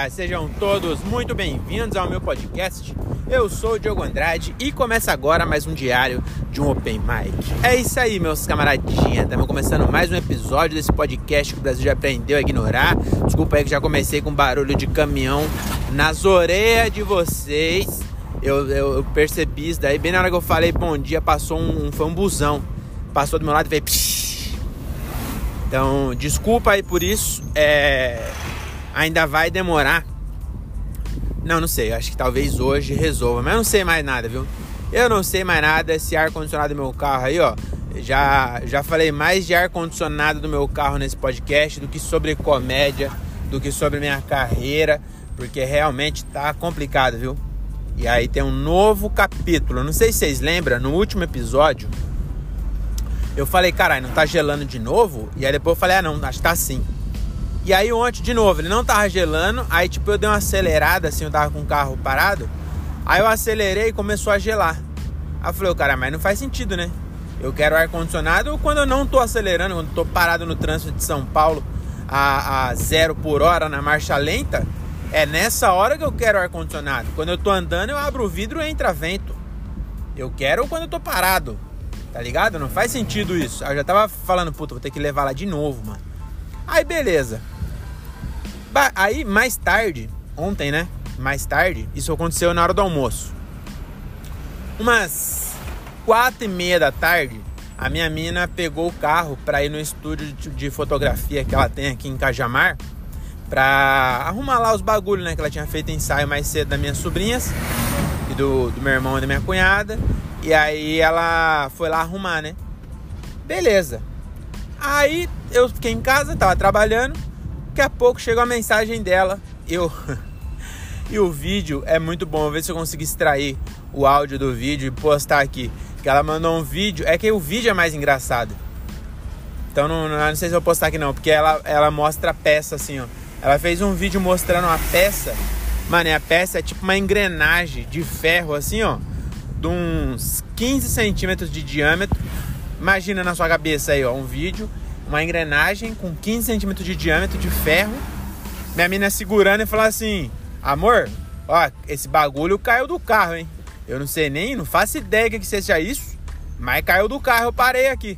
galera, sejam todos muito bem-vindos ao meu podcast. Eu sou o Diogo Andrade e começa agora mais um diário de um Open Mic. É isso aí, meus camaradinhas, estamos começando mais um episódio desse podcast que o Brasil já aprendeu a ignorar. Desculpa aí que já comecei com barulho de caminhão nas orelhas de vocês. Eu percebi isso daí, bem na hora que eu falei bom dia, passou foi um busão. Passou do meu lado e veio... Psh. Então, desculpa aí por isso, ainda vai demorar. Não sei, acho que talvez hoje resolva, mas eu não sei mais nada, viu? Eu não sei mais nada, esse ar-condicionado do meu carro aí, ó. Já falei mais de ar-condicionado do meu carro nesse podcast do que sobre comédia, do que sobre minha carreira, porque realmente tá complicado, viu? E aí tem um novo capítulo, não sei se vocês lembram, no último episódio, eu falei, caralho, não tá gelando de novo? E aí depois eu falei, não, acho que tá sim. E aí ontem, de novo, ele não tava gelando, aí tipo eu dei uma acelerada, assim, eu tava com o carro parado, aí eu acelerei e começou a gelar. Aí eu falei, cara, mas não faz sentido, né? Eu quero ar-condicionado quando eu não tô acelerando, quando eu tô parado no trânsito de São Paulo a 0 por hora na marcha lenta, é nessa hora que eu quero ar-condicionado. Quando eu tô andando, eu abro o vidro e entra vento. Eu quero quando eu tô parado, tá ligado? Não faz sentido isso. Eu já tava falando, puta, vou ter que levar lá de novo, mano. Aí, beleza. Aí, mais tarde, ontem, né? Mais tarde, isso aconteceu na hora do almoço. Umas 4:30 da tarde, a minha mina pegou o carro pra ir no estúdio de fotografia que ela tem aqui em Cajamar, pra arrumar lá os bagulhos, né? Que ela tinha feito ensaio mais cedo das minhas sobrinhas e do meu irmão e da minha cunhada. E aí ela foi lá arrumar, né? Beleza. Aí eu fiquei em casa, tava trabalhando. Daqui a pouco chegou a mensagem dela. E o vídeo é muito bom. Vou ver se eu consigo extrair o áudio do vídeo e postar aqui. Que ela mandou um vídeo. É que o vídeo é mais engraçado. Então não sei se eu vou postar aqui não. Porque ela mostra a peça assim, ó. Ela fez um vídeo mostrando a peça. Mano, e a peça é tipo uma engrenagem de ferro assim, ó. De uns 15 centímetros de diâmetro. Imagina na sua cabeça aí, ó. Um vídeo, uma engrenagem com 15 centímetros de diâmetro de ferro. Minha mina segurando e falando assim: amor, ó, esse bagulho caiu do carro, hein? Eu não sei nem, não faço ideia que seja isso, mas caiu do carro, eu parei aqui.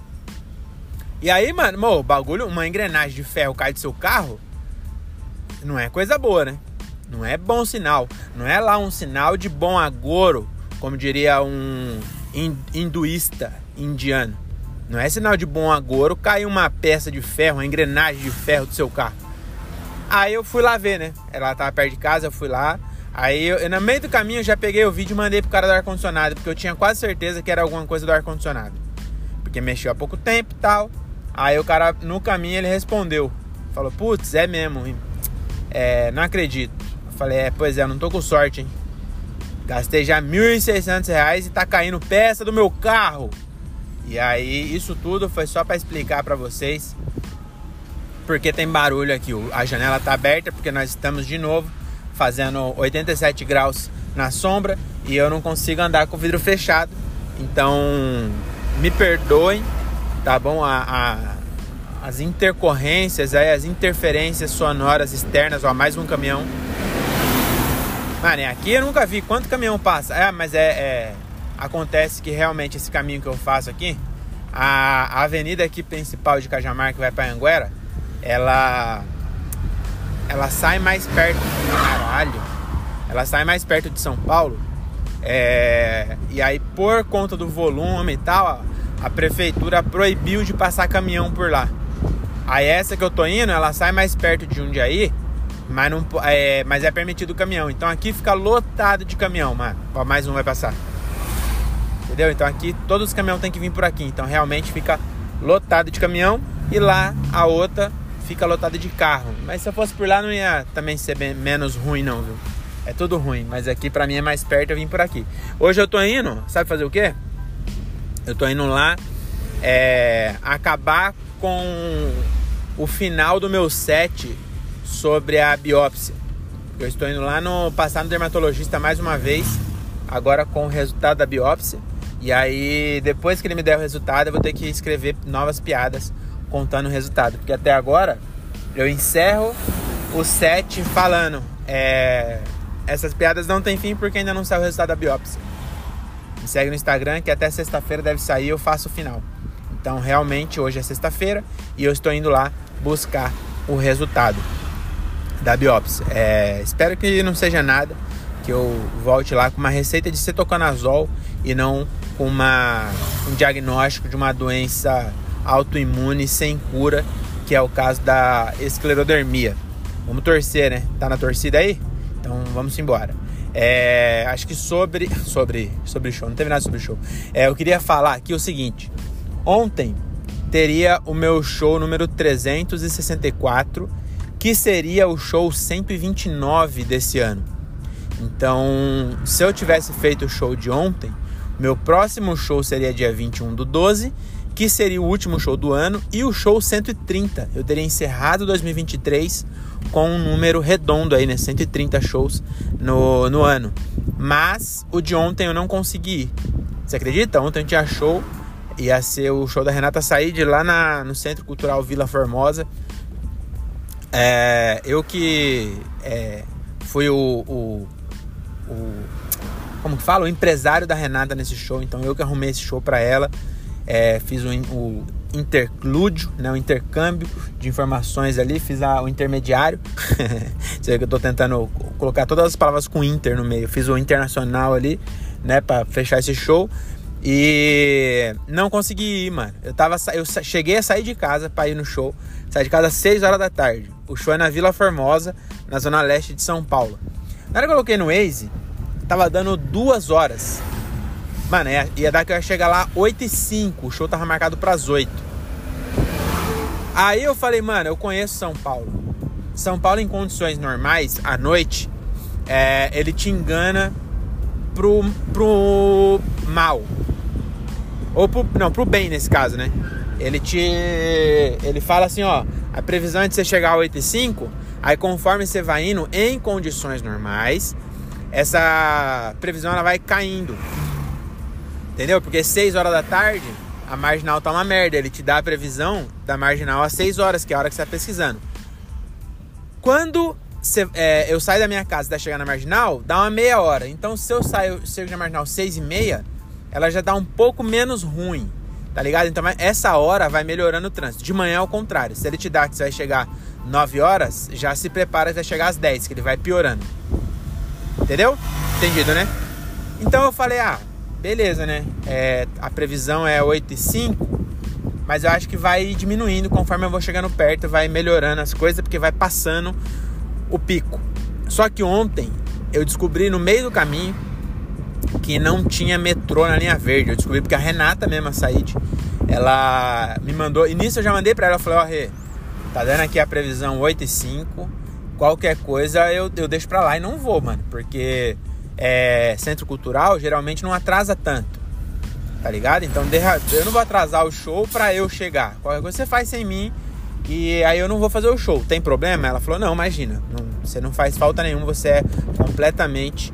E aí, mano, o bagulho, uma engrenagem de ferro cai do seu carro, não é coisa boa, né? Não é bom sinal. Não é lá um sinal de bom agouro, como diria um hinduísta indiano. Não é sinal de bom agouro cair uma peça de ferro, uma engrenagem de ferro do seu carro. Aí eu fui lá ver, né? Ela tava perto de casa, eu fui lá. Aí eu no meio do caminho eu já peguei o vídeo e mandei pro cara do ar-condicionado, porque eu tinha quase certeza que era alguma coisa do ar-condicionado, porque mexeu há pouco tempo e tal. Aí o cara, no caminho, ele respondeu, falou, putz, é mesmo, não acredito. Eu falei, pois é, eu não tô com sorte, hein? Gastei já R$1.600 e tá caindo peça do meu carro. E aí, isso tudo foi só pra explicar pra vocês porque tem barulho aqui. A janela tá aberta porque nós estamos de novo fazendo 87 graus na sombra e eu não consigo andar com o vidro fechado. Então, me perdoem, tá bom? As intercorrências, aí, as interferências sonoras externas, ó, mais um caminhão. Mano, aqui eu nunca vi quanto caminhão passa. Mas acontece que realmente esse caminho que eu faço aqui, a avenida aqui principal de Cajamar, que vai pra Anguera, ela sai mais perto. Caralho! Ela sai mais perto de São Paulo. E aí, por conta do volume e tal, a prefeitura proibiu de passar caminhão por lá. Aí essa que eu tô indo, ela sai mais perto de Jundiaí, mas é permitido o caminhão. Então aqui fica lotado de caminhão, mano. Ó, mais um vai passar. Entendeu? Então aqui todos os caminhões tem que vir por aqui. Então realmente fica lotado de caminhão. E lá a outra fica lotada de carro. Mas se eu fosse por lá não ia também ser menos ruim não, viu? É tudo ruim. Mas aqui pra mim é mais perto, eu vim por aqui. Hoje eu tô indo, sabe fazer o quê? Eu tô indo lá acabar com o final do meu set sobre a biópsia. Eu estou indo lá passar no dermatologista mais uma vez, agora com o resultado da biópsia. E aí, depois que ele me der o resultado, eu vou ter que escrever novas piadas contando o resultado. Porque até agora, eu encerro o 7 falando, essas piadas não tem fim porque ainda não saiu o resultado da biópsia. Me segue no Instagram que até sexta-feira deve sair, eu faço o final. Então realmente hoje é sexta-feira e eu estou indo lá buscar o resultado da biópsia. Espero que não seja nada, que eu volte lá com uma receita de cetoconazol e não com um diagnóstico de uma doença autoimune sem cura, que é o caso da esclerodermia. Vamos torcer, né? Tá na torcida aí? Então vamos embora. Acho que sobre show, não teve nada sobre show. Eu queria falar aqui o seguinte: ontem teria o meu show número 364, que seria o show 129 desse ano. Então, se eu tivesse feito o show de ontem, meu próximo show seria dia 21/12, que seria o último show do ano, e o show 130. Eu teria encerrado 2023 com um número redondo aí, né? 130 shows no ano. Mas o de ontem eu não consegui ir. Você acredita? Ontem tinha show, ia ser o show da Renata Said lá no Centro Cultural Vila Formosa. Eu que fui como que fala? O empresário da Renata nesse show. Então eu que arrumei esse show pra ela. Fiz o interclúdio, né, o intercâmbio de informações ali, fiz o intermediário. Você vê que eu tô tentando colocar todas as palavras com inter no meio. Fiz o internacional ali, né, pra fechar esse show. E não consegui ir, mano. Eu cheguei a sair de casa pra ir no show. Saí de casa às 6 horas da tarde. O show é na Vila Formosa, na zona leste de São Paulo. Na hora que eu coloquei no Waze, tava dando 2 horas. Mano, ia dar que eu ia chegar lá 8h05. O show tava marcado pras 8. Aí eu falei, mano, eu conheço São Paulo. São Paulo em condições normais, à noite, ele te engana pro mal. Ou pro bem nesse caso, né? Ele fala assim, ó, a previsão é de você chegar a 8h05. Aí conforme você vai indo em condições normais, essa previsão ela vai caindo. Entendeu? Porque 6 horas da tarde, a marginal tá uma merda. Ele te dá a previsão da marginal às 6 horas, que é a hora que você tá pesquisando. Quando eu saio da minha casa e chegar na marginal, dá uma meia hora. Então se eu chego na marginal 6h30, ela já dá um pouco menos ruim, tá ligado? Então essa hora vai melhorando o trânsito. De manhã é o contrário. Se ele te dá que você vai chegar 9 horas, já se prepara que vai chegar às 10, que ele vai piorando. Entendeu? Entendido, né? Então eu falei, beleza, né? A previsão é 8h05, mas eu acho que vai diminuindo conforme eu vou chegando perto, vai melhorando as coisas, porque vai passando o pico. Só que ontem eu descobri no meio do caminho que não tinha metrô na linha verde. Eu descobri porque a Renata mesmo, a Said, ela me mandou, e nisso eu já mandei pra ela, eu falei, Rê, tá dando aqui a previsão 8h05, qualquer coisa eu deixo pra lá e não vou, mano, porque centro cultural geralmente não atrasa tanto, tá ligado? Então eu não vou atrasar o show pra eu chegar. Qualquer coisa você faz sem mim e aí eu não vou fazer o show. Tem problema? Ela falou, não, imagina, você não faz falta nenhuma, você é completamente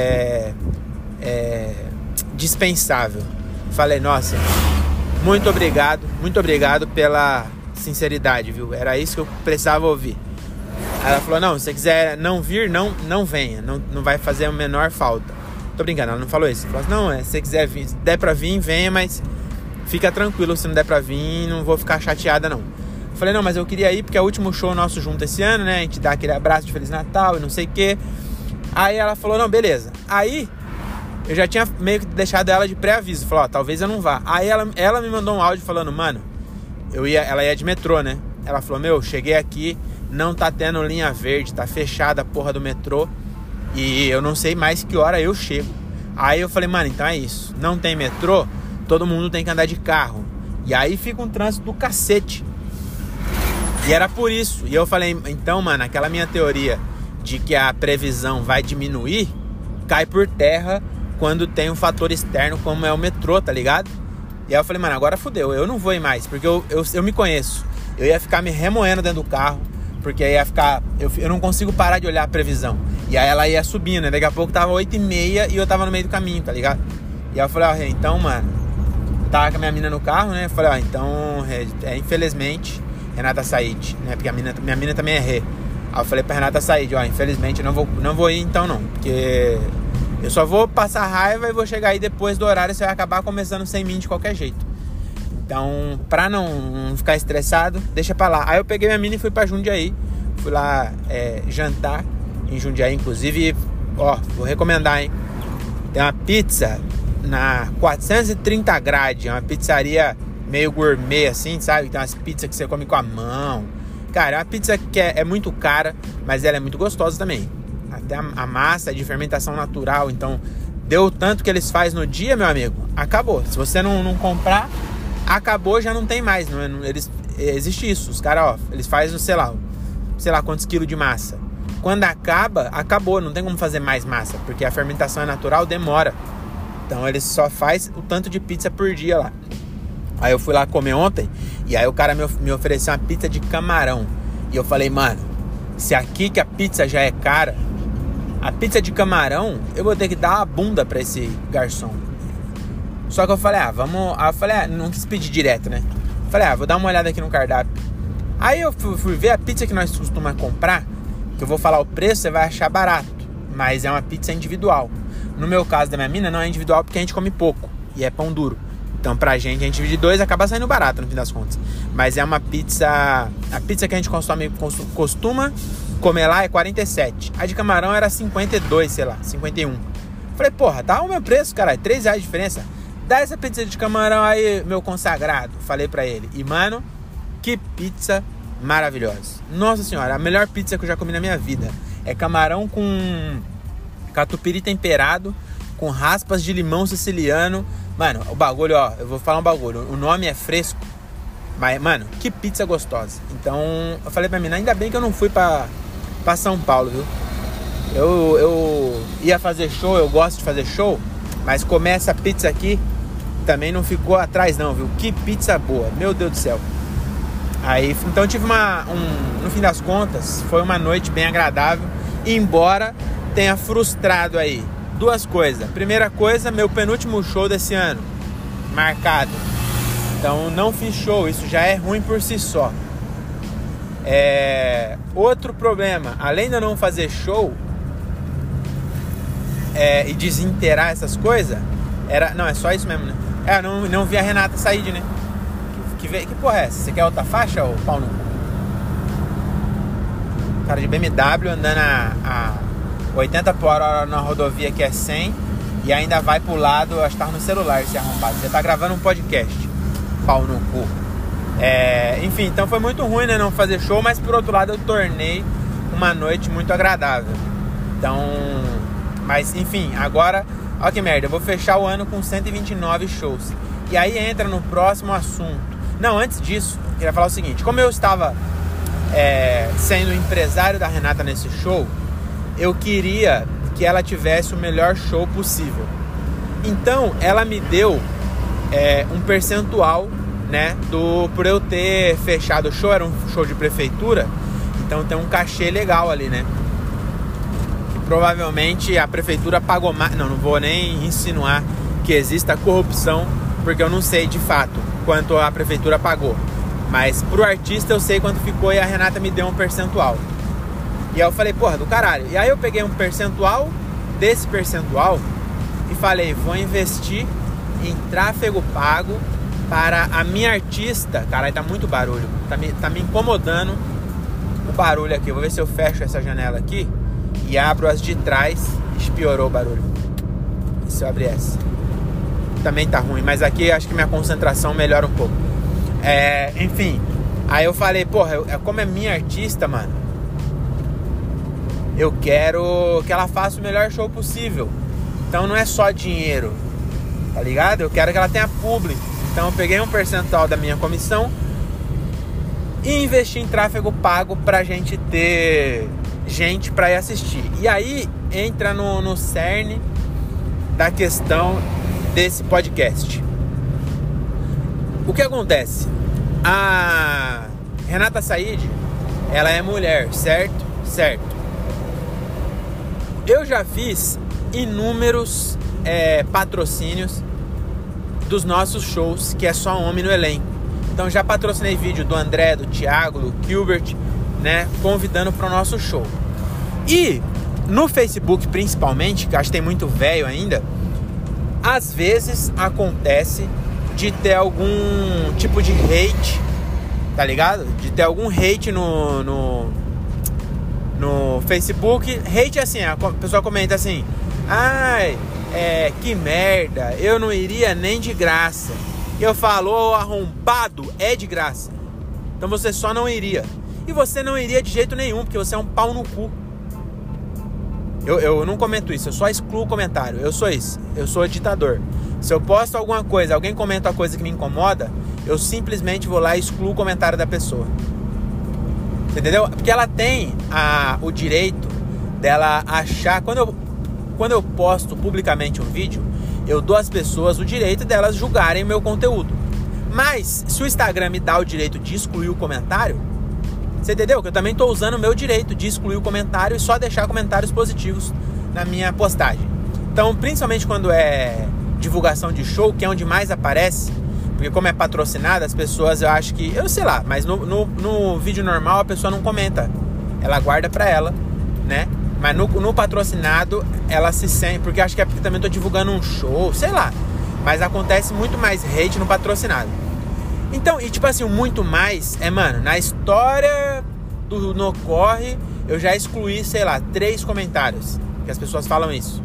dispensável. Falei, nossa, muito obrigado pela sinceridade, viu? Era isso que eu precisava ouvir. Ela falou, não, se você quiser não vir, não venha, não vai fazer a menor falta. Tô brincando, ela não falou isso. Ela falou, não, se você quiser vir, se der pra vir, venha, mas fica tranquilo, se não der pra vir, não vou ficar chateada, não. Falei, não, mas eu queria ir porque é o último show nosso junto esse ano, né? A gente dá aquele abraço de Feliz Natal e não sei o quê. Aí ela falou, não, beleza. Aí eu já tinha meio que deixado ela de pré-aviso. Falou, talvez eu não vá. Aí ela me mandou um áudio falando, mano, ela ia de metrô, né? Ela falou, cheguei aqui, não tá tendo linha verde, tá fechada a porra do metrô e eu não sei mais que hora eu chego. Aí eu falei, mano, então é isso, não tem metrô, todo mundo tem que andar de carro, e aí fica um trânsito do cacete. E era por isso. E eu falei, então, mano, aquela minha teoria de que a previsão vai diminuir cai por terra quando tem um fator externo como é o metrô, tá ligado? E aí eu falei, mano, agora fudeu, eu não vou ir mais, porque eu me conheço. Eu ia ficar me remoendo dentro do carro, porque aí ia ficar... Eu não consigo parar de olhar a previsão. E aí ela ia subindo, né? Daqui a pouco tava 8h30 e eu tava no meio do caminho, tá ligado? E aí eu falei, então, mano... Eu tava com a minha mina no carro, né? Eu falei, então, infelizmente, Renata Said, né? Porque minha mina também é Rê. Aí Aí eu falei pra Renata Said, ó, infelizmente eu não vou ir então não, porque eu só vou passar raiva e vou chegar aí depois do horário, você vai acabar começando sem mim de qualquer jeito. Então, pra não ficar estressado, deixa pra lá. Aí eu peguei minha mina e fui pra Jundiaí. Fui lá jantar em Jundiaí, inclusive, ó, vou recomendar, hein. Tem uma pizza na 430 grade, é uma pizzaria meio gourmet assim, sabe? Tem umas pizzas que você come com a mão. Cara, é uma pizza que é muito cara, mas ela é muito gostosa também. Até a massa é de fermentação natural, então deu o tanto que eles fazem no dia, meu amigo, acabou. Se você não comprar, acabou, já não tem mais. Existe isso, os caras, ó, eles fazem, sei lá quantos quilos de massa. Quando acabou, não tem como fazer mais massa, porque a fermentação é natural, demora. Então eles só faz o tanto de pizza por dia lá. Aí eu fui lá comer ontem, e aí o cara me ofereceu uma pizza de camarão. E eu falei, mano, se aqui que a pizza já é cara, a pizza de camarão, eu vou ter que dar uma bunda pra esse garçom. Só que eu falei, não quis pedir direto, né? Falei, vou dar uma olhada aqui no cardápio. Aí eu fui ver a pizza que nós costumamos comprar, que eu vou falar o preço, você vai achar barato, mas é uma pizza individual. No meu caso da minha mina, não é individual porque a gente come pouco, e é pão duro. Então pra gente, a gente divide 2, acaba saindo barato no fim das contas. Mas é uma pizza, a pizza que a gente costuma comer lá é 47. A de camarão era 52, sei lá, 51. Falei, porra, tá o meu preço, caralho, 3 reais de diferença. Dá essa pizza de camarão aí, meu consagrado. Falei pra ele. E, mano, que pizza maravilhosa. Nossa senhora, a melhor pizza que eu já comi na minha vida. É camarão com catupiry temperado, com raspas de limão siciliano. Mano, o bagulho, ó, eu vou falar um bagulho. O nome é fresco, mas, mano, que pizza gostosa. Então, eu falei pra mim, ainda bem que eu não fui pra São Paulo, viu? Eu ia fazer show, eu gosto de fazer show, mas comer essa pizza aqui também não ficou atrás não, viu? Que pizza boa, meu Deus do céu. Aí, então eu tive no fim das contas, foi uma noite bem agradável, embora tenha frustrado aí 2 coisas. Primeira coisa, meu penúltimo show desse ano, marcado. Então não fiz show, isso já é ruim por si só. Outro problema, além de eu não fazer show e desinteirar essas coisas, não, é só isso mesmo, né? Não vi a Renata Said, né? Que porra é essa? Você quer outra faixa, ô pau no cu? Cara de BMW andando a 80 por hora na rodovia que é 100 e ainda vai pro lado, acho que tava no celular esse arrombado. Você tá gravando um podcast, pau no cu. Enfim, então foi muito ruim, né, não fazer show, mas por outro lado eu tornei uma noite muito agradável. Então, mas enfim, agora, ó que merda, eu vou fechar o ano com 129 shows. E aí entra no próximo assunto. Não, antes disso, eu queria falar o seguinte, como eu estava sendo empresário da Renata nesse show, eu queria que ela tivesse o melhor show possível. Então, ela me deu um percentual, né, por eu ter fechado o show, era um show de prefeitura, então tem um cachê legal ali, né? Que provavelmente a prefeitura pagou mais. Não vou nem insinuar que exista corrupção, porque eu não sei de fato quanto a prefeitura pagou. Mas pro artista eu sei quanto ficou e a Renata me deu um percentual. E aí eu falei, porra, do caralho. E aí eu peguei um percentual desse percentual e falei, vou investir em tráfego pago para a minha artista. Caralho, tá muito barulho. Tá me incomodando o barulho aqui. Vou ver se eu fecho essa janela aqui e abro as de trás. Piorou o barulho. E se eu abrir essa? Também tá ruim, mas aqui acho que minha concentração melhora um pouco. Enfim, aí eu falei, porra, como é minha artista, mano, eu quero que ela faça o melhor show possível. Então não é só dinheiro, tá ligado? Eu quero que ela tenha público. Então eu peguei um percentual da minha comissão e investi em tráfego pago pra gente ter gente pra ir assistir. E aí entra no cerne da questão desse podcast. O que acontece? A Renata Said, ela é mulher, certo? Certo. Eu já fiz inúmeros patrocínios dos nossos shows, que é só homem no elenco. Então já patrocinei vídeo do André, do Thiago, do Gilbert, né, convidando para o nosso show. E no Facebook, principalmente, que acho que tem muito velho ainda, às vezes acontece de ter algum tipo de hate, tá ligado? De ter algum hate no Facebook. Hate assim, a pessoa comenta assim: ai, que merda, eu não iria nem de graça. Eu falo: ô arrombado, é de graça. Então você só não iria. E você não iria de jeito nenhum, porque você é um pau no cu. Eu não comento isso, eu só excluo o comentário. Eu sou isso, eu sou ditador. Se eu posto alguma coisa, alguém comenta uma coisa que me incomoda, eu simplesmente vou lá e excluo o comentário da pessoa. Você entendeu? Porque ela tem o direito dela achar... Quando eu posto publicamente um vídeo, eu dou às pessoas o direito delas julgarem o meu conteúdo. Mas, se o Instagram me dá o direito de excluir o comentário, você entendeu? Que eu também estou usando o meu direito de excluir o comentário e só deixar comentários positivos na minha postagem. Então, principalmente quando é divulgação de show, que é onde mais aparece, porque como é patrocinado, as pessoas, eu acho que... Eu não sei lá, mas no vídeo normal a pessoa não comenta. Ela guarda pra ela, né? Mas no patrocinado, ela se sente... Porque acho que é porque também tô divulgando um show, sei lá. Mas acontece muito mais hate no patrocinado. Então, e tipo assim, o muito mais mano, na história do No Corre, eu já excluí, sei lá, 3 comentários. Que as pessoas falam isso.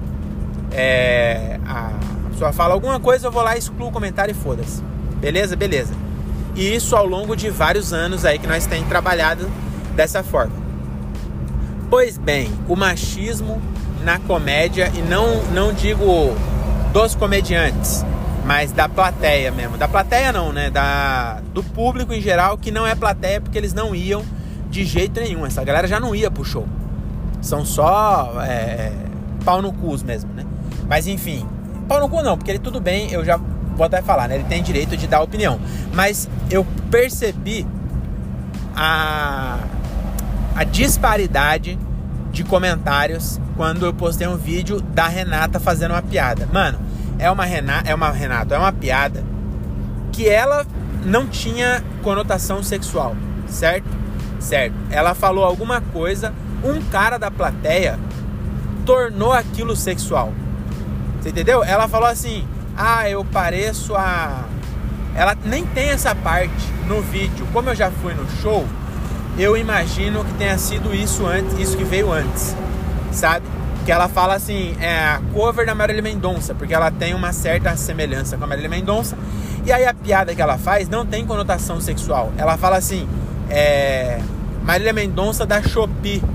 A pessoa fala alguma coisa, eu vou lá, excluo o comentário e foda-se. Beleza? Beleza. E isso ao longo de vários anos aí que nós temos trabalhado dessa forma. Pois bem, o machismo na comédia, e não digo dos comediantes, mas da plateia mesmo. Da plateia não, né? Do público em geral, que não é plateia porque eles não iam de jeito nenhum. Essa galera já não ia pro show. São só pau no cus mesmo, né? Mas enfim, pau no cu não, porque ele tudo bem, eu já vou até falar, né? Ele tem direito de dar opinião. Mas eu percebi a disparidade de comentários quando eu postei um vídeo da Renata fazendo uma piada. Mano, é uma piada que ela não tinha conotação sexual, certo? Certo. Ela falou alguma coisa, um cara da plateia tornou aquilo sexual. Você entendeu? Ela falou assim: ah, eu pareço a... Ela nem tem essa parte no vídeo. Como eu já fui no show, eu imagino que tenha sido isso que veio antes, sabe? Que ela fala assim, a cover da Marília Mendonça, porque ela tem uma certa semelhança com a Marília Mendonça. E aí a piada que ela faz não tem conotação sexual. Ela fala assim, Marília Mendonça da Shopee,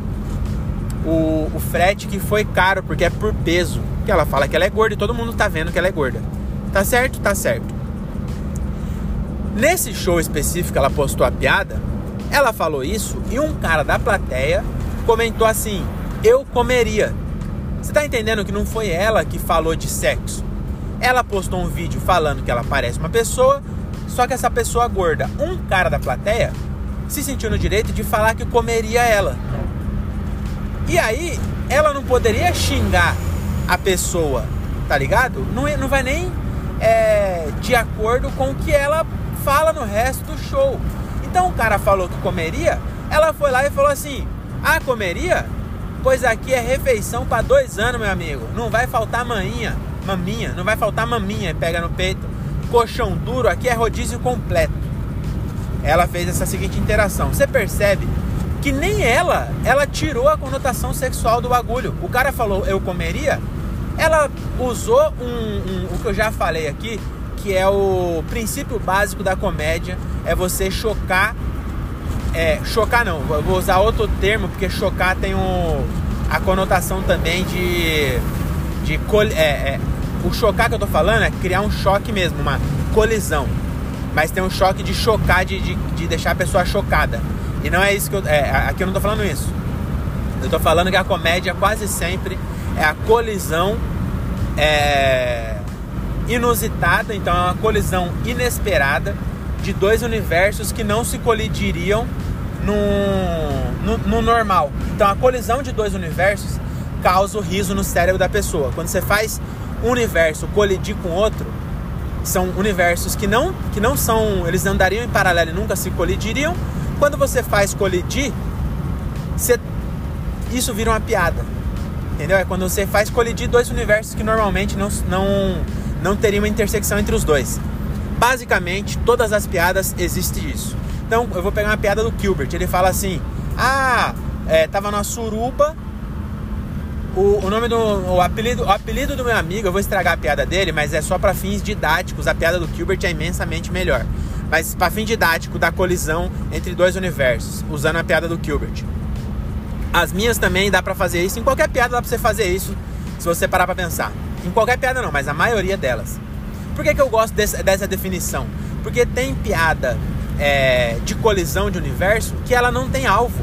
o frete que foi caro porque é por peso. Que ela fala que ela é gorda e todo mundo tá vendo que ela é gorda. Tá certo? Tá certo. Nesse show específico ela postou a piada, ela falou isso e um cara da plateia comentou assim: eu comeria. Você tá entendendo que não foi ela que falou de sexo? Ela postou um vídeo falando que ela parece uma pessoa, só que essa pessoa gorda, um cara da plateia, se sentiu no direito de falar que comeria ela. E aí, ela não poderia xingar a pessoa, tá ligado? Não vai nem de acordo com o que ela fala no resto do show. Então o cara falou que comeria, ela foi lá e falou assim: ah, comeria? Pois aqui é refeição para 2 anos, meu amigo. Não vai faltar maminha, não vai faltar maminha, pega no peito. Colchão duro, aqui é rodízio completo. Ela fez essa seguinte interação. Você percebe que nem ela tirou a conotação sexual do bagulho. O cara falou, eu comeria. Ela usou o que eu já falei aqui, que é o princípio básico da comédia, é você chocar. Chocar não, eu vou usar outro termo, porque chocar tem a conotação também o chocar que eu tô falando é criar um choque mesmo, uma colisão. Mas tem um choque de chocar, de deixar a pessoa chocada. E não é isso que aqui eu não tô falando isso. Eu tô falando que a comédia quase sempre é a colisão inusitada, então é uma colisão inesperada de 2 universos que não se colidiriam no normal. Então a colisão de 2 universos causa o riso no cérebro da pessoa. Quando você faz um universo colidir com outro, são universos que não são, eles andariam em paralelo e nunca se colidiriam. Quando você faz colidir, isso vira uma piada. Entendeu? É quando você faz colidir dois universos que normalmente não teria uma intersecção entre os dois. Basicamente, todas as piadas existe isso. Então, eu vou pegar uma piada do Gilbert. Ele fala assim: tava na suruba. O apelido do meu amigo, eu vou estragar a piada dele, mas é só para fins didáticos. A piada do Gilbert é imensamente melhor. Mas para fim didático da colisão entre dois universos, usando a piada do Gilbert. As minhas também dá pra fazer isso. Em qualquer piada dá pra você fazer isso, se você parar pra pensar. Em qualquer piada não, mas a maioria delas. Por que eu gosto dessa definição? Porque tem piada de colisão de universo que ela não tem alvo.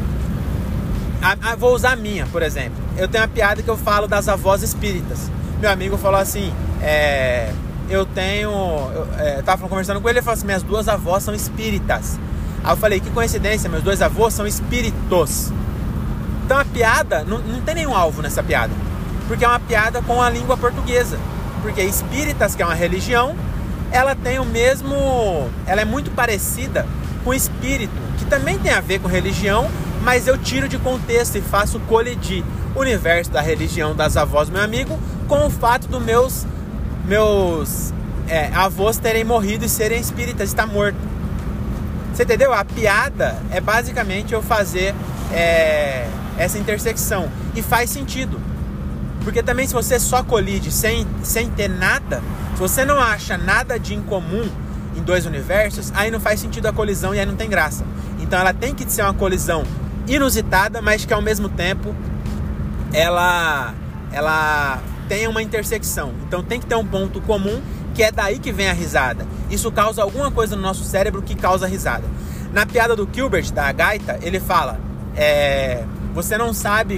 Vou usar a minha, por exemplo. Eu tenho uma piada que eu falo das avós espíritas. Meu amigo falou assim, eu tava conversando com ele, ele falou assim: minhas duas avós são espíritas. Aí eu falei: que coincidência, meus dois avós são espíritos. Então a piada, não tem nenhum alvo nessa piada, porque é uma piada com a língua portuguesa. Porque espíritas, que é uma religião, ela tem ela é muito parecida com espírito, que também tem a ver com religião, mas eu tiro de contexto e faço colidir o universo da religião das avós do meu amigo com o fato dos meus avós terem morrido e serem espíritas, estar morto. Você entendeu? A piada é basicamente eu fazer essa intersecção. E faz sentido. Porque também, se você só colide sem ter nada, se você não acha nada de incomum em dois universos, aí não faz sentido a colisão e aí não tem graça. Então ela tem que ser uma colisão inusitada, mas que ao mesmo tempo ela tenha uma intersecção. Então tem que ter um ponto comum, que é daí que vem a risada. Isso causa alguma coisa no nosso cérebro que causa risada. Na piada do Gilbert, da gaita, ele fala: você não sabe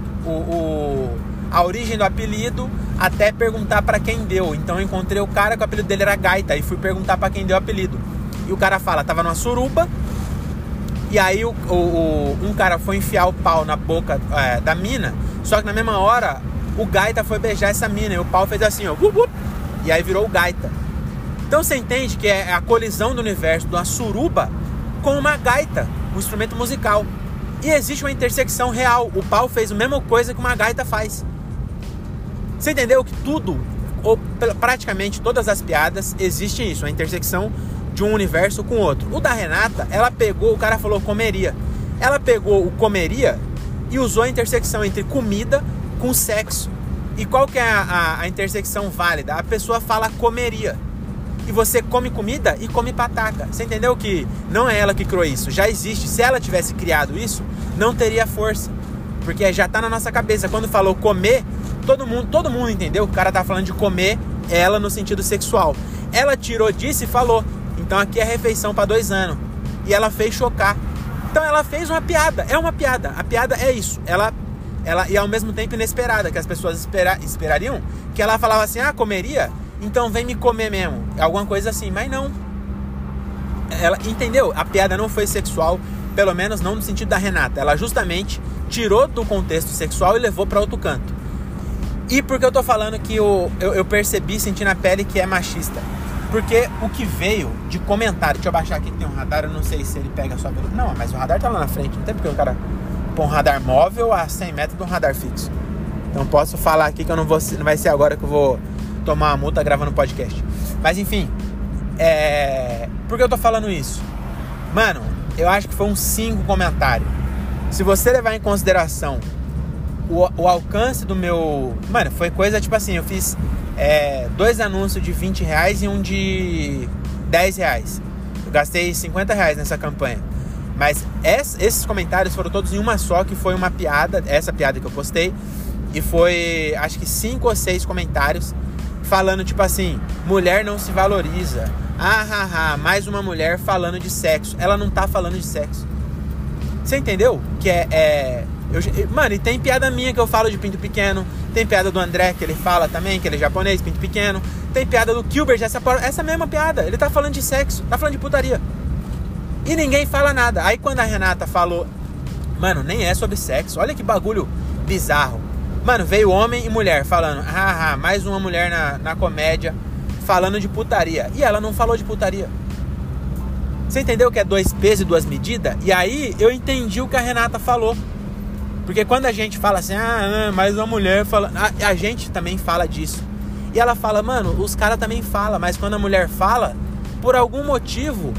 a origem do apelido até perguntar pra quem deu. Então eu encontrei o cara que o apelido dele era Gaita e fui perguntar pra quem deu o apelido. E o cara fala: tava numa suruba, e aí um cara foi enfiar o pau na boca da mina, só que na mesma hora o Gaita foi beijar essa mina e o pau fez assim, ó, e aí virou o Gaita. Então você entende que é a colisão do universo de uma suruba com uma gaita, um instrumento musical. E existe uma intersecção real. O pau fez a mesma coisa que uma gaita faz. Você entendeu que tudo, ou praticamente todas as piadas, existe isso, a intersecção de um universo com o outro. O da Renata, ela pegou, o cara falou comeria. Ela pegou o comeria e usou a intersecção entre comida com sexo. E qual que é a intersecção válida? A pessoa fala comeria. E você come comida e come pataca. Você entendeu que não é ela que criou isso, já existe. Se ela tivesse criado isso, não teria força, porque já tá na nossa cabeça. Quando falou comer, todo mundo entendeu. O cara tá falando de comer ela no sentido sexual. Ela tirou disso e falou: então aqui é refeição para 2 anos. E ela fez chocar. Então ela fez uma piada. É uma piada. A piada é isso. Ela e ao mesmo tempo inesperada, que as pessoas esperariam que ela falava assim: comeria? Então vem me comer mesmo. Alguma coisa assim, mas não. Ela, entendeu? A piada não foi sexual, pelo menos não no sentido da Renata. Ela justamente tirou do contexto sexual e levou para outro canto. E por que eu tô falando que eu percebi, senti na pele que é machista? Porque o que veio de comentário... Deixa eu baixar aqui que tem um radar, eu não sei se ele pega a sua velocidade. Não, mas o radar tá lá na frente. Não tem porque o cara põe um radar móvel a 100 metros de um radar fixo. Então posso falar aqui que eu não vai ser agora que eu vou tomar uma multa gravando podcast. Mas enfim, por que eu tô falando isso? Mano, eu acho que foi um 5 comentário. Se você levar em consideração o alcance do meu... Mano, foi coisa tipo assim, eu fiz 2 anúncios de R$20 e um de R$10. Eu gastei R$50 nessa campanha. Mas esses comentários foram todos em uma só, que foi uma piada, essa piada que eu postei. E foi, acho que 5 ou 6 comentários falando tipo assim: mulher não se valoriza. Mais uma mulher falando de sexo. Ela não tá falando de sexo. Você entendeu? Que mano, e tem piada minha que eu falo de pinto pequeno. Tem piada do André que ele fala também, que ele é japonês, pinto pequeno. Tem piada do Gilbert, essa mesma piada. Ele tá falando de sexo, tá falando de putaria. E ninguém fala nada. Aí quando a Renata falou: mano, nem é sobre sexo. Olha que bagulho bizarro. Mano, veio homem e mulher falando: mais uma mulher na comédia falando de putaria. E ela não falou de putaria. Você entendeu que é 2 pesos e 2 medidas? E aí eu entendi o que a Renata falou. Porque quando a gente fala assim, mas a mulher fala... A gente também fala disso. E ela fala, mano, os caras também falam, mas quando a mulher fala, por algum motivo,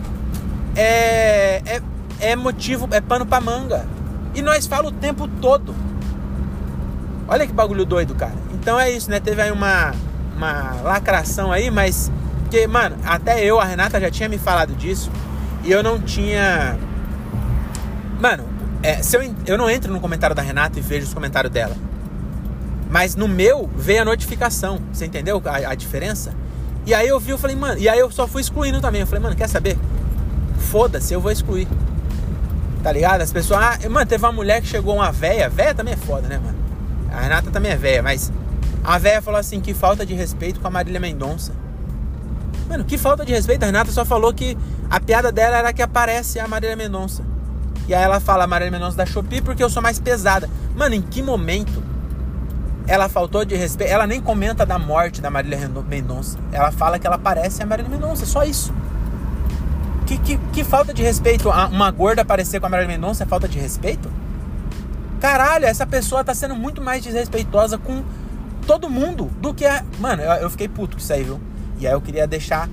motivo, é pano pra manga. E nós falamos o tempo todo. Olha que bagulho doido, cara. Então é isso, né? Teve aí uma lacração aí, mas... Porque, mano, até a Renata já tinha me falado disso. E eu não tinha... Mano, eu não entro no comentário da Renata e vejo os comentários dela. Mas no meu, veio a notificação. Você entendeu a diferença? E aí eu vi, eu falei, mano... E aí eu só fui excluindo também. Eu falei, mano, quer saber? Foda-se, eu vou excluir. Tá ligado? As pessoas... mano, teve uma mulher que chegou, uma véia. Véia também é foda, né, mano? A Renata também é véia, mas... A véia falou assim, que falta de respeito com a Marília Mendonça. Mano, que falta de respeito. A Renata só falou que a piada dela era que aparece a Marília Mendonça. E aí ela fala, a Marília Mendonça da Shopee porque eu sou mais pesada. Mano, em que momento ela faltou de respeito? Ela nem comenta da morte da Marília Mendonça. Ela fala que ela parece a Marília Mendonça, só isso. Que falta de respeito. Uma gorda aparecer com a Marília Mendonça é falta de respeito? Caralho, essa pessoa tá sendo muito mais desrespeitosa com todo mundo do que a... Mano, eu fiquei puto com isso aí, viu? E aí eu queria deixar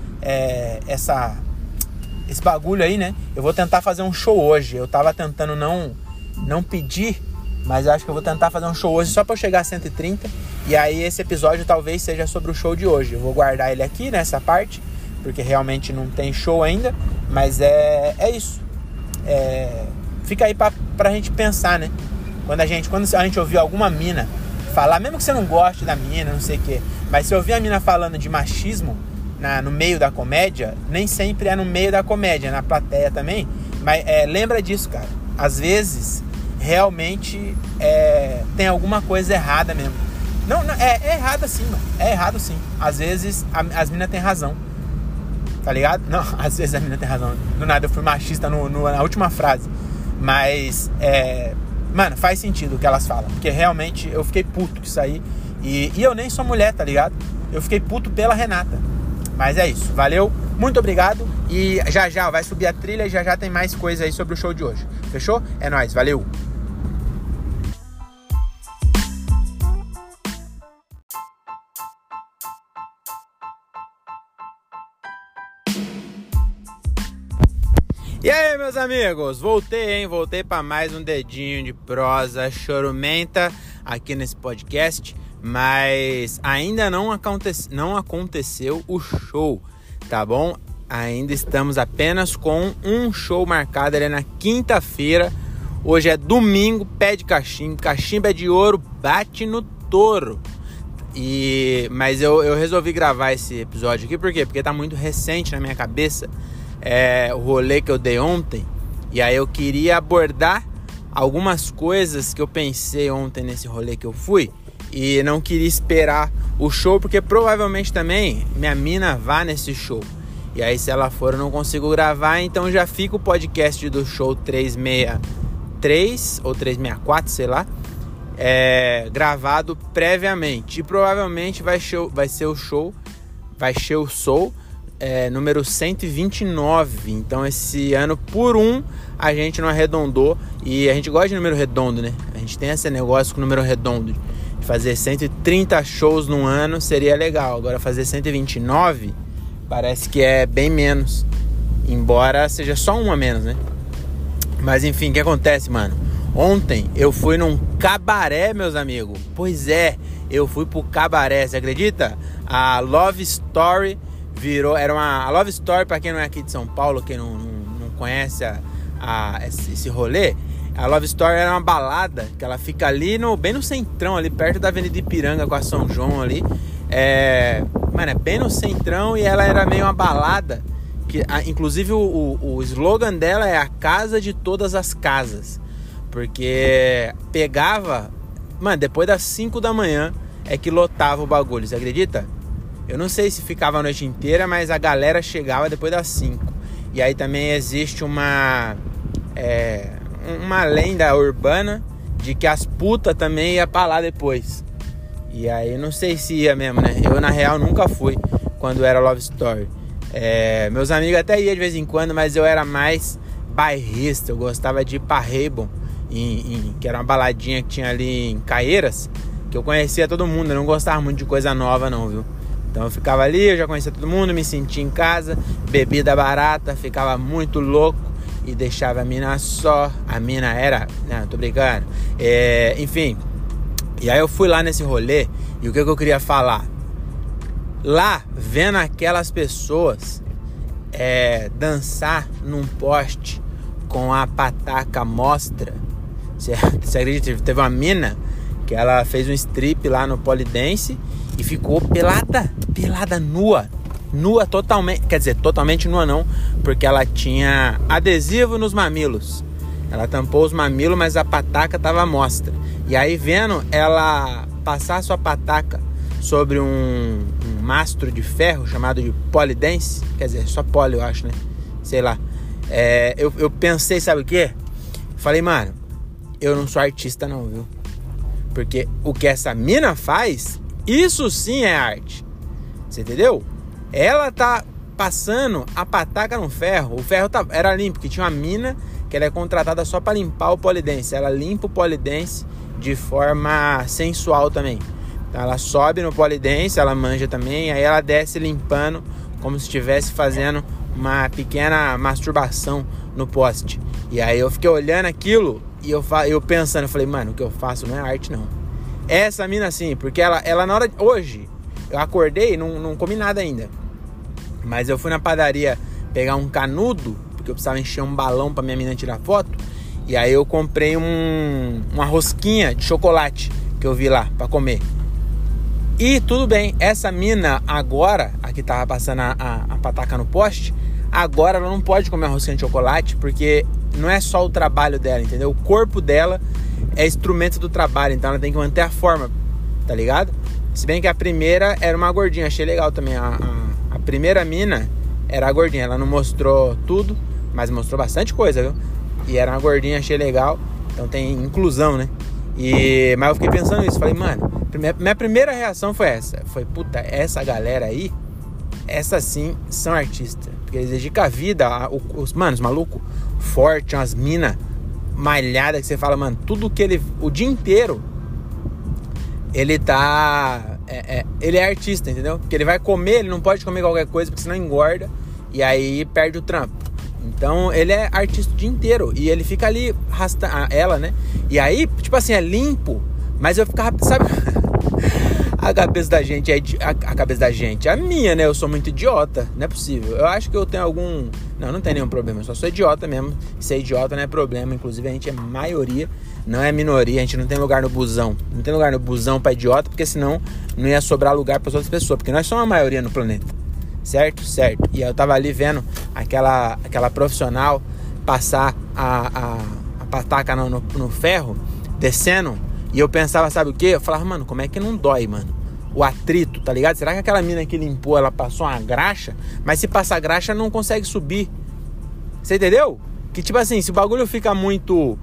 esse bagulho aí, né? Eu vou tentar fazer um show hoje. Eu tava tentando não pedir, mas eu acho que eu vou tentar fazer um show hoje só pra eu chegar a 130. E aí esse episódio talvez seja sobre o show de hoje. Eu vou guardar ele aqui nessa parte, porque realmente não tem show ainda. Mas é isso. Fica aí pra gente pensar, né? Quando a gente ouvir alguma mina falar, mesmo que você não goste da mina, não sei o quê, mas se ouvir a mina falando de machismo no meio da comédia, nem sempre é no meio da comédia, na plateia também, mas lembra disso, cara. Às vezes, realmente, tem alguma coisa errada mesmo. Não, é errado sim, mano. É errado sim. Às vezes, as minas têm razão. Tá ligado? Não, às vezes a mina tem razão. Do nada eu fui machista na última frase. Mas, mano, faz sentido o que elas falam. Porque realmente eu fiquei puto com isso aí. E eu nem sou mulher, tá ligado? Eu fiquei puto pela Renata. Mas é isso, valeu, muito obrigado. E já vai subir a trilha e já tem mais coisa aí sobre o show de hoje. Fechou? É nóis, valeu. E aí, meus amigos, voltei para mais um dedinho de prosa chorumenta aqui nesse podcast, mas ainda não aconteceu o show, tá bom? Ainda estamos apenas com um show marcado ali na quinta-feira. Hoje é domingo, pé de cachimbo, cachimbo é de ouro, bate no touro. Mas eu resolvi gravar esse episódio aqui, por quê? Porque tá muito recente na minha cabeça. O rolê que eu dei ontem. E aí eu queria abordar algumas coisas que eu pensei ontem nesse rolê que eu fui. E não queria esperar o show, porque provavelmente também minha mina vá nesse show. E aí se ela for eu não consigo gravar. Então já fica o podcast do show 363 ou 364, sei lá, gravado previamente. E provavelmente vai ser o show número 129. Então esse ano por a gente não arredondou. E a gente gosta de número redondo, né? A gente tem esse negócio com número redondo de fazer 130 shows num ano seria legal. Agora fazer 129 parece que é bem menos, embora seja só um a menos, né? Mas enfim, o que acontece, mano? Ontem eu fui num cabaré, meus amigos. Pois é, eu fui pro cabaré, você acredita? A Love Story a Love Story, pra quem não é aqui de São Paulo, quem não conhece esse rolê, a Love Story era uma balada que ela fica ali bem no centrão, ali perto da Avenida Ipiranga com a São João ali. Mano, é bem no centrão, e ela era meio uma balada que, inclusive o slogan dela é a casa de todas as casas, porque pegava, mano, depois das 5 da manhã é que lotava o bagulho, você acredita? Eu não sei se ficava a noite inteira, mas a galera chegava depois das 5. E aí também existe uma lenda urbana de que as putas também iam pra lá depois. E aí não sei se ia mesmo, né? Eu na real nunca fui quando era Love Story. Meus amigos até iam de vez em quando, mas eu era mais bairrista. Eu gostava de ir pra Raybon, que era uma baladinha que tinha ali em Caieiras, que eu conhecia todo mundo. Eu não gostava muito de coisa nova não, viu? Então eu ficava ali, eu já conhecia todo mundo, me sentia em casa, bebida barata, ficava muito louco e deixava a mina só. A mina era... Não, tô brincando. Enfim, e aí eu fui lá nesse rolê e o que eu queria falar? Lá, vendo aquelas pessoas dançar num poste com a pataca à mostra. Você acredita? Teve uma mina que ela fez um strip lá no Polidense e ficou pelada nua totalmente. Quer dizer, totalmente nua não, porque ela tinha adesivo nos mamilos. Ela tampou os mamilos, mas a pataca tava à mostra. E aí, vendo ela passar sua pataca sobre um mastro de ferro chamado de polidense, quer dizer, só poli eu acho, né? Sei lá. Eu pensei, sabe o quê? Falei, mano, eu não sou artista não, viu? Porque o que essa mina faz, isso sim é arte. Você entendeu? Ela tá passando a pataca no ferro. O ferro era limpo, porque tinha uma mina que ela é contratada só para limpar o polidense. Ela limpa o polidense de forma sensual também. Então ela sobe no polidense, ela manja também, aí ela desce limpando como se estivesse fazendo uma pequena masturbação no poste. E aí eu fiquei olhando aquilo e eu pensando, eu falei, mano, o que eu faço não é arte não. Essa mina sim, porque ela na hora de... Hoje, eu acordei, não comi nada ainda, mas eu fui na padaria pegar um canudo, porque eu precisava encher um balão pra minha mina tirar foto. E aí eu comprei uma rosquinha de chocolate que eu vi lá pra comer. E tudo bem, essa mina agora, a que tava passando a pataca no poste, agora ela não pode comer a rosquinha de chocolate, porque não é só o trabalho dela, entendeu? O corpo dela é instrumento do trabalho, então ela tem que manter a forma, tá ligado? Se bem que a primeira era uma gordinha, achei legal também. A primeira mina era a gordinha, ela não mostrou tudo, mas mostrou bastante coisa, viu? E era uma gordinha, achei legal, então tem inclusão, né? Mas eu fiquei pensando nisso, falei, mano, minha primeira reação foi essa. Foi, puta, essa galera aí, essas sim são artistas. Porque eles dedicam a vida, os malucos fortes, umas minas malhadas que você fala, mano, tudo que ele... O dia inteiro, ele tá... ele é artista, entendeu? Porque ele vai comer, ele não pode comer qualquer coisa, porque senão engorda. E aí perde o trampo. Então ele é artista o dia inteiro. E ele fica ali arrastando ela, né? E aí, tipo assim, é limpo. Mas eu ficava, sabe? A cabeça da gente a cabeça da gente, a minha, né? Eu sou muito idiota. Não é possível. Eu acho que eu tenho algum... Não tem nenhum problema. Eu só sou idiota mesmo. Ser idiota não é problema. Inclusive a gente é maioria, não é minoria. A gente não tem lugar no busão. Não tem lugar no busão pra idiota, porque senão não ia sobrar lugar para outras pessoas. Porque nós somos a maioria no planeta. Certo? E eu tava ali vendo aquela profissional passar a pataca no ferro, descendo, e eu pensava, sabe o quê? Eu falava, mano, como é que não dói, mano? O atrito, tá ligado? Será que aquela mina que limpou, ela passou uma graxa? Mas se passar graxa, não consegue subir. Você entendeu? Que tipo assim, se o bagulho fica muito...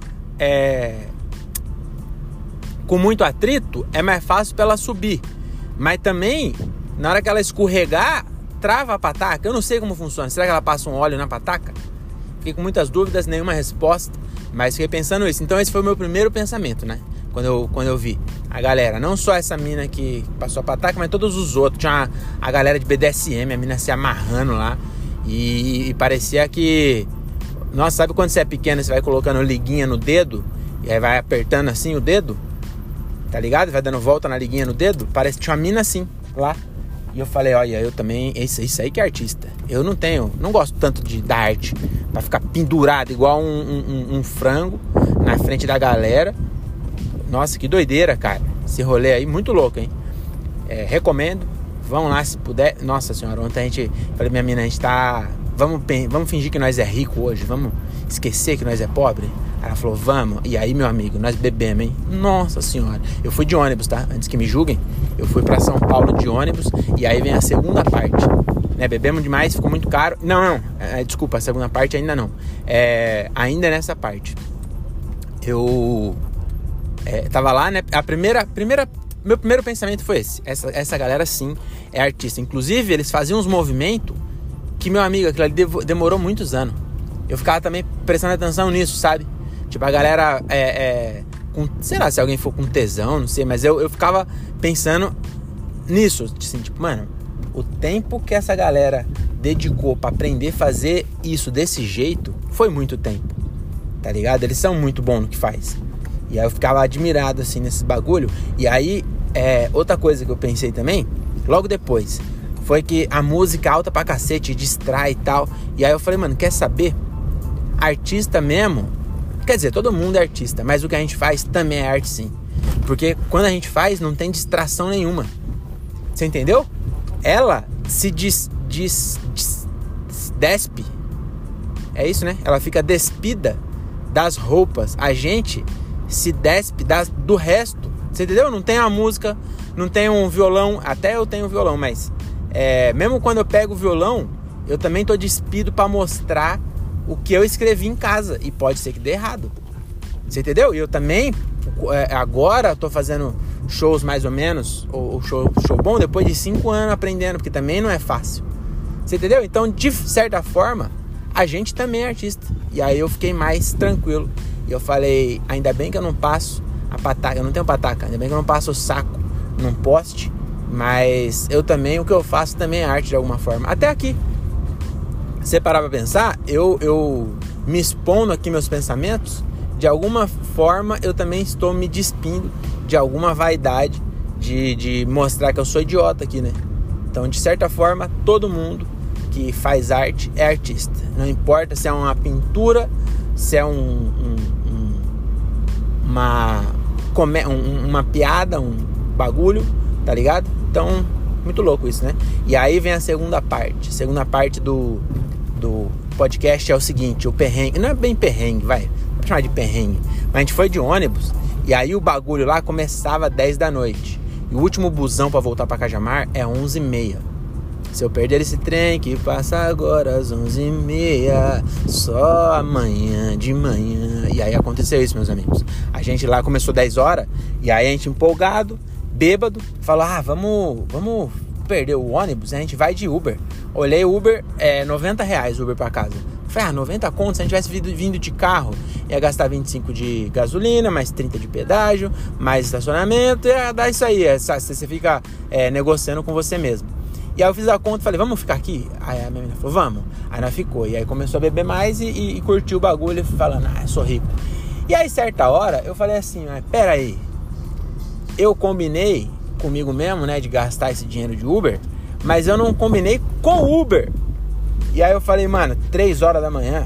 com muito atrito, é mais fácil pra ela subir. Mas também, na hora que ela escorregar, trava a pataca. Eu não sei como funciona. Será que ela passa um óleo na pataca? Fiquei com muitas dúvidas, nenhuma resposta, mas fiquei pensando isso. Então esse foi o meu primeiro pensamento, né? Quando eu vi a galera, não só essa mina que passou a pataca, mas todos os outros. Tinha a galera de BDSM, a mina se amarrando lá. E parecia que... Nossa, sabe quando você é pequeno, você vai colocando liguinha no dedo e aí vai apertando assim o dedo? Tá ligado? Vai dando volta na liguinha no dedo? Parece que tinha uma mina assim, lá. E eu falei, olha, eu também... Isso aí que é artista. Eu não gosto tanto da arte pra ficar pendurado igual um frango na frente da galera. Nossa, que doideira, cara. Esse rolê aí, muito louco, hein? Recomendo. Vão lá se puder. Nossa senhora, ontem falei, minha mina, a gente tá... Vamos fingir que nós é rico hoje. Vamos esquecer que nós é pobre. Ela falou, vamos. E aí, meu amigo, nós bebemos, hein? Nossa senhora. Eu fui de ônibus, tá? Antes que me julguem. Eu fui pra São Paulo de ônibus. E aí vem a segunda parte, né? Bebemos demais, ficou muito caro. Não. Desculpa, a segunda parte ainda não. Ainda nessa parte. Eu... tava lá, né? Meu primeiro pensamento foi esse. Essa galera sim é artista. Inclusive, eles faziam uns movimentos que, meu amigo, aquilo ali demorou muitos anos. Eu ficava também prestando atenção nisso, sabe? Tipo, a galera, sei lá, se alguém for com tesão, não sei, mas eu ficava pensando nisso, assim, tipo, mano, o tempo que essa galera dedicou pra aprender a fazer isso desse jeito foi muito tempo, tá ligado? Eles são muito bons no que faz. E aí eu ficava admirado, assim, nesses bagulho. E aí, outra coisa que eu pensei também, logo depois, foi que a música alta pra cacete distrai e tal. E aí eu falei, mano, quer saber? Artista mesmo, quer dizer, todo mundo é artista, mas o que a gente faz também é arte, sim. Porque quando a gente faz, não tem distração nenhuma. Você entendeu? Ela se despe. É isso, né? Ela fica despida das roupas. A gente se despe do resto. Você entendeu? Não tem a música, não tem um violão. Até eu tenho um violão, mas mesmo quando eu pego o violão, eu também tô despido pra mostrar o que eu escrevi em casa. E pode ser que dê errado. Você entendeu? E eu também, agora tô fazendo shows mais ou menos, ou show bom, depois de 5 anos aprendendo, porque também não é fácil. Você entendeu? Então, de certa forma, a gente também é artista. E aí eu fiquei mais tranquilo. E eu falei, ainda bem que eu não passo a pataca, eu não tenho pataca, ainda bem que eu não passo o saco num poste, mas eu também, o que eu faço também é arte de alguma forma. Até aqui, você parar pra pensar, eu me expondo aqui meus pensamentos, de alguma forma eu também estou me despindo de alguma vaidade de mostrar que eu sou idiota aqui, né? Então, de certa forma, todo mundo que faz arte é artista. Não importa se é uma pintura, se é uma piada, um bagulho, tá ligado? Então, muito louco isso, né? E aí vem a segunda parte. A segunda parte do podcast é o seguinte, o perrengue. Não é bem perrengue, vai. Vou chamar de perrengue. Mas a gente foi de ônibus e aí o bagulho lá começava às 10 da noite. E o último busão pra voltar pra Cajamar é 11h30. Se eu perder esse trem que passa agora às 11h30, só amanhã de manhã. E aí aconteceu isso, meus amigos. A gente lá começou 10 horas e aí a gente empolgado, bêbado, falou, vamos perder o ônibus, a gente vai de Uber. Olhei o Uber, R$90 Uber pra casa. Falei, 90 conto, se a gente tivesse vindo de carro, ia gastar 25 de gasolina, mais 30 de pedágio, mais estacionamento, ia dar isso aí. Você fica negociando com você mesmo. E aí eu fiz a conta e falei, vamos ficar aqui? Aí a minha menina falou, vamos. Aí nós ficou. E aí começou a beber mais e curtiu o bagulho, falando, eu sou rico. E aí, certa hora, eu falei assim, mas pera aí. Eu combinei comigo mesmo, né, de gastar esse dinheiro de Uber, mas eu não combinei com o Uber. E aí eu falei, mano, 3 horas da manhã,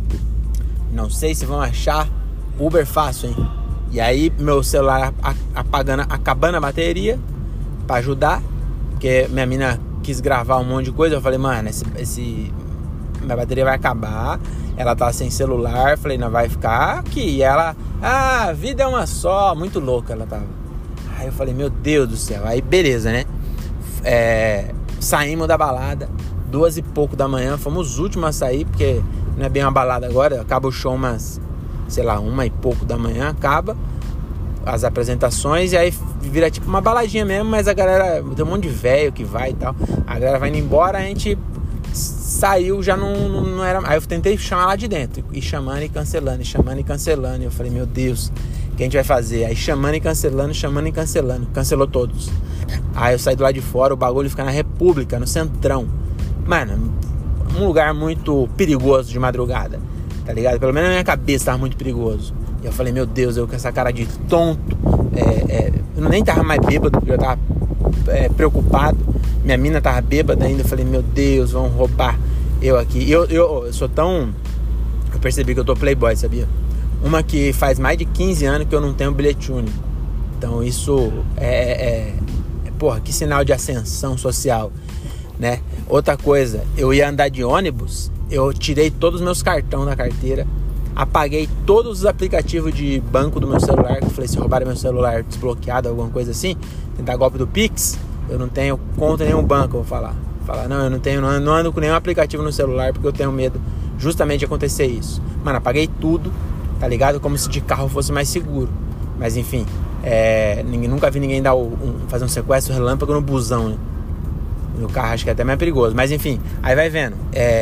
não sei se vão achar Uber fácil, hein? E aí meu celular acabando a bateria pra ajudar, porque minha mina quis gravar um monte de coisa. Eu falei, mano, minha bateria vai acabar. Ela tá sem celular. Falei, não, vai ficar aqui. E ela, a vida é uma só. Muito louca ela tava. Aí eu falei, meu Deus do céu. Aí beleza, né? Saímos da balada 2 e pouco da manhã. Fomos os últimos a sair, porque não é bem uma balada agora. Acaba o show umas, sei lá, 1 e pouco da manhã. Acaba as apresentações e aí vira tipo uma baladinha mesmo, mas a galera, tem um monte de velho que vai e tal, a galera vai indo embora, a gente saiu, já não era, aí eu tentei chamar lá de dentro, e chamando e cancelando, e eu falei, meu Deus, o que a gente vai fazer? Aí chamando e cancelando, cancelou todos. Aí eu saí do lado de fora, o bagulho fica na República, no Centrão, mano, um lugar muito perigoso de madrugada, tá ligado? Pelo menos na minha cabeça tava muito perigoso. E eu falei, meu Deus, eu com essa cara de tonto, eu nem tava mais bêbado, porque eu tava preocupado. Minha mina tava bêbada ainda. Eu falei, meu Deus, vão roubar eu aqui. Eu sou tão... Eu percebi que eu tô playboy, sabia? Uma que faz mais de 15 anos que eu não tenho bilhete único. Então isso porra, que sinal de ascensão social, né? Outra coisa, eu ia andar de ônibus, eu tirei todos os meus cartões da carteira, apaguei todos os aplicativos de banco do meu celular, que eu falei, se roubarem meu celular desbloqueado, alguma coisa assim, tentar golpe do Pix, eu não tenho conta em nenhum banco, eu vou falar, não, eu não ando com nenhum aplicativo no celular, porque eu tenho medo justamente de acontecer isso. Mano, apaguei tudo, tá ligado? Como se de carro fosse mais seguro. Mas enfim, nunca vi ninguém fazer um sequestro relâmpago no busão, né? No carro acho que é até mais perigoso. Mas enfim, aí vai vendo.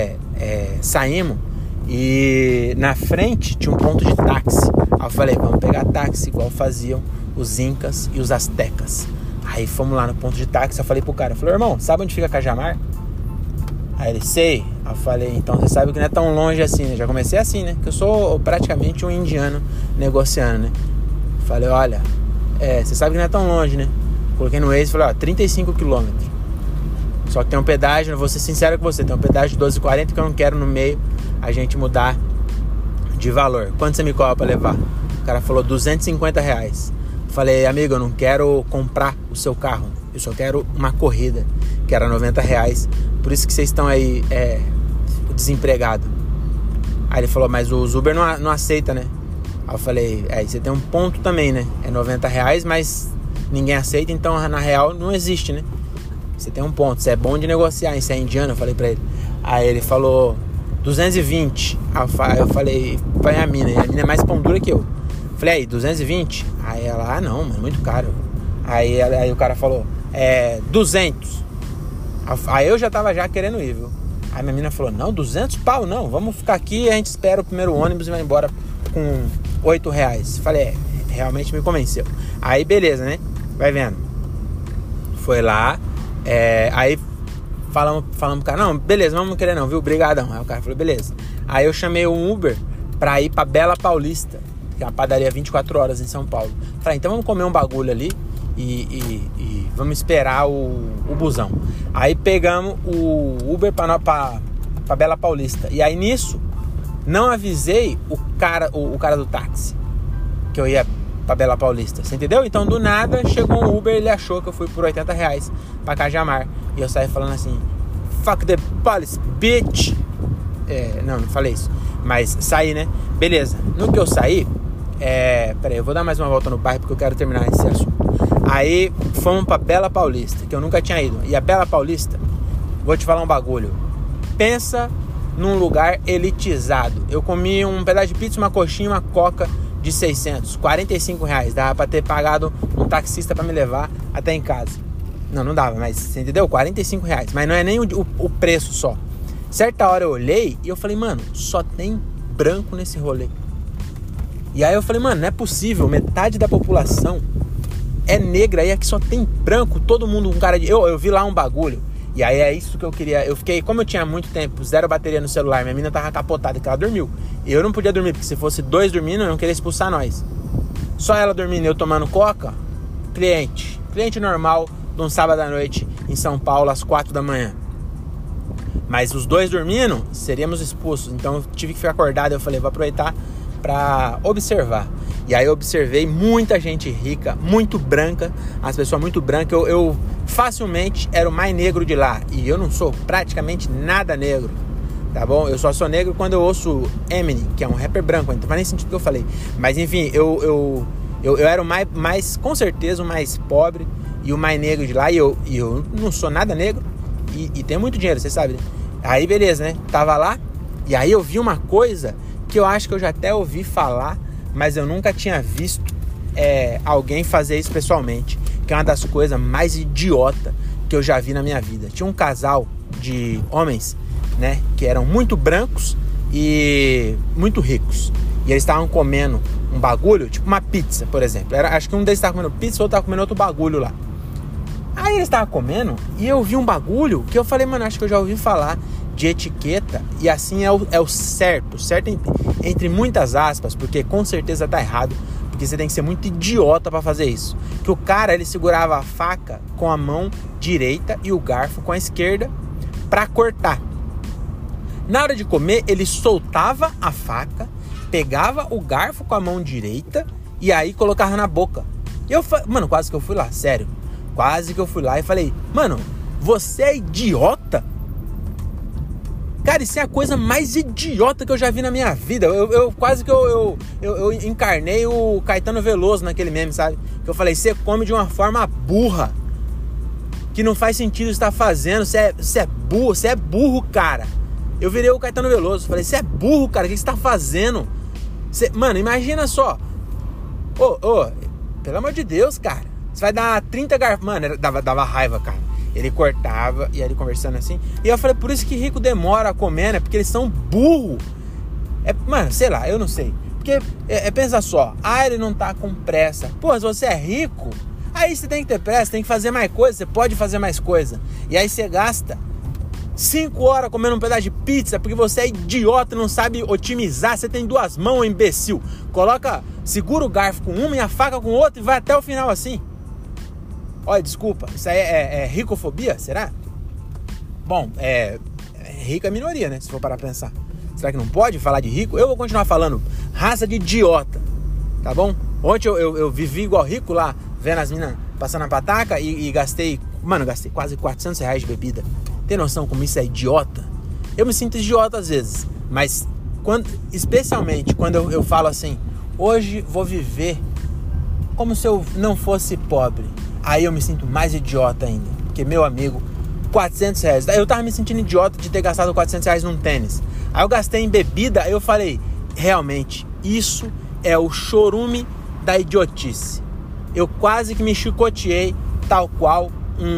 Saímos e na frente tinha um ponto de táxi. Aí eu falei, vamos pegar táxi igual faziam os incas e os astecas. Aí fomos lá no ponto de táxi. Eu falei pro cara, irmão, sabe onde fica Cajamar? Aí ele, sei. Aí eu falei, então você sabe que não é tão longe assim, né? Já comecei assim, né? Que eu sou praticamente um indiano negociando, né? Falei, olha, você sabe que não é tão longe, né? Coloquei no Waze e falei, 35 quilômetros. Só que tem um pedágio, vou ser sincero com você, tem um pedágio de 12,40 que eu não quero no meio a gente mudar de valor. Quanto você me cobra pra levar? O cara falou R$250. Falei, amigo, eu não quero comprar o seu carro, eu só quero uma corrida, que era R$90. Por isso que vocês estão aí desempregado. Aí ele falou, mas os Uber não aceita, né? Aí eu falei, você tem um ponto também, né? É R$90, mas ninguém aceita, então na real não existe, né? Você tem um ponto, você é bom de negociar, você é indiano, eu falei pra ele. Aí ele falou 220. Aí eu falei pra a mina é mais pão dura que eu. Falei, aí, 220? Aí ela, não, mano, muito caro. Aí o cara falou, 200. Aí eu já tava querendo ir, viu? Aí minha mina falou, não, 200 pau, não, vamos ficar aqui e a gente espera o primeiro ônibus e vai embora com R$8. Falei, realmente me convenceu. Aí beleza, né? Vai vendo. Foi lá, aí falamos pro cara, não, beleza, vamos querer não, viu? Obrigadão. Aí o cara falou, beleza. Aí eu chamei um Uber pra ir pra Bela Paulista, que é uma padaria 24 horas em São Paulo. Falei, então vamos comer um bagulho ali e vamos esperar o busão. Aí pegamos o Uber pra Bela Paulista. E aí nisso, não avisei o cara do táxi que eu ia pra Bela Paulista, você entendeu? Então do nada chegou um Uber, ele achou que eu fui por R$80 pra Cajamar. E eu saí falando assim, fuck the police, bitch. Não falei isso, mas saí, né? Beleza, no que eu saí, peraí, eu vou dar mais uma volta no bairro porque eu quero terminar esse assunto. Aí fomos pra Bela Paulista, que eu nunca tinha ido. E a Bela Paulista, vou te falar um bagulho, pensa num lugar elitizado. Eu comi um pedaço de pizza, uma coxinha, uma coca de 600, R$45. Dava pra ter pagado um taxista pra me levar até em casa. Não dava, mas você entendeu? R$45. Mas não é nem o preço só. Certa hora eu olhei e eu falei, mano, só tem branco nesse rolê. E aí eu falei, mano, não é possível, metade da população é negra e aqui só tem branco, todo mundo um cara de... Eu vi lá um bagulho. E aí é isso que eu queria. Eu fiquei, como eu tinha muito tempo, 0 bateria no celular, minha mina tava capotada, que ela dormiu. Eu não podia dormir, porque se fosse 2 dormindo, eu não queria expulsar nós. Só ela dormindo e eu tomando coca, cliente normal, de um sábado à noite em São Paulo, às 4 da manhã. Mas os 2 dormindo, seríamos expulsos. Então eu tive que ficar acordado. Eu falei, vou aproveitar pra observar. E aí eu observei muita gente rica, muito branca, as pessoas muito brancas. Eu facilmente era o mais negro de lá. E eu não sou praticamente nada negro, tá bom? Eu só sou negro quando eu ouço Eminem, que é um rapper branco. Então não faz nem sentido o que eu falei. Mas enfim, eu era o mais, com certeza, o mais pobre e o mais negro de lá. E eu não sou nada negro e tenho muito dinheiro, você sabe, né? Aí beleza, né? Tava lá e aí eu vi uma coisa que eu acho que eu já até ouvi falar, mas eu nunca tinha visto alguém fazer isso pessoalmente, que é uma das coisas mais idiota que eu já vi na minha vida. Tinha um casal de homens, né, que eram muito brancos e muito ricos, e eles estavam comendo um bagulho, tipo uma pizza, por exemplo. Acho que um deles estava comendo pizza, o outro estava comendo outro bagulho lá. Aí eles estavam comendo e eu vi um bagulho que eu falei, mano, acho que eu já ouvi falar de etiqueta, e assim é o certo entre muitas aspas, porque com certeza tá errado, porque você tem que ser muito idiota pra fazer isso. Que o cara, ele segurava a faca com a mão direita e o garfo com a esquerda pra cortar. Na hora de comer, ele soltava a faca, pegava o garfo com a mão direita e aí colocava na boca. E eu falei, mano, quase que eu fui lá, sério. Quase que eu fui lá e falei, mano, você é idiota? Cara, isso é a coisa mais idiota que eu já vi na minha vida. Eu quase que eu encarnei o Caetano Veloso naquele meme, sabe? Que eu falei, você come de uma forma burra, que não faz sentido estar fazendo. Você é burro, cara. Eu virei o Caetano Veloso. Falei, você é burro, cara, o que você tá fazendo? Mano, imagina só. Pelo amor de Deus, cara. Você vai dar 30 garfos. Mano, dava raiva, cara. Ele cortava e aí ele conversando assim. E eu falei, por isso que rico demora a comer, né? Porque eles são burro. Mano, sei lá, eu não sei. Porque, pensa só, ele não tá com pressa. Pô, se você é rico, aí você tem que ter pressa, tem que fazer mais coisa, você pode fazer mais coisa. E aí você gasta 5 horas comendo um pedaço de pizza porque você é idiota e não sabe otimizar. Você tem 2 mãos, imbecil. Segura o garfo com uma e a faca com outra e vai até o final assim. Olha, desculpa, isso aí é ricofobia, será? Bom, rico é minoria, né? Se for parar pra pensar. Será que não pode falar de rico? Eu vou continuar falando raça de idiota, tá bom? Ontem eu vivi igual rico lá, vendo as minas passando a pataca e gastei quase R$400 de bebida. Tem noção como isso é idiota? Eu me sinto idiota às vezes, mas especialmente quando eu falo assim, hoje vou viver como se eu não fosse pobre. Aí eu me sinto mais idiota ainda, porque, meu amigo, R$400. Eu tava me sentindo idiota de ter gastado R$400 num tênis. Aí eu gastei em bebida, aí eu falei, realmente, isso é o chorume da idiotice. Eu quase que me chicoteei, tal qual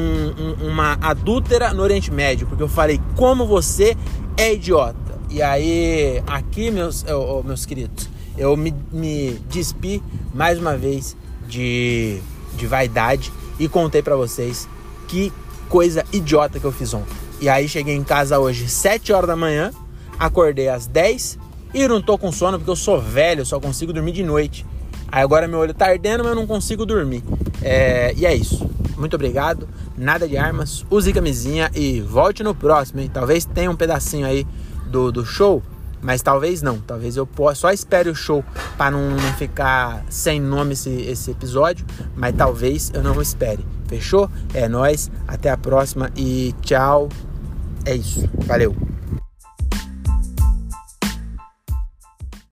uma adúltera no Oriente Médio, porque eu falei, como você é idiota. E aí, aqui, meus queridos, eu me despi mais uma vez de vaidade e contei pra vocês que coisa idiota que eu fiz ontem. E aí cheguei em casa hoje 7 horas da manhã, acordei às 10 e não tô com sono porque eu sou velho, só consigo dormir de noite. Aí agora meu olho tá ardendo, mas eu não consigo dormir. E é isso. Muito obrigado, nada de armas, use camisinha e volte no próximo, hein? Talvez tenha um pedacinho aí do show, mas talvez não. Talvez eu só espere o show para não ficar sem nome esse episódio, mas talvez eu não espere. Fechou? É nóis, até a próxima e tchau. É isso, valeu.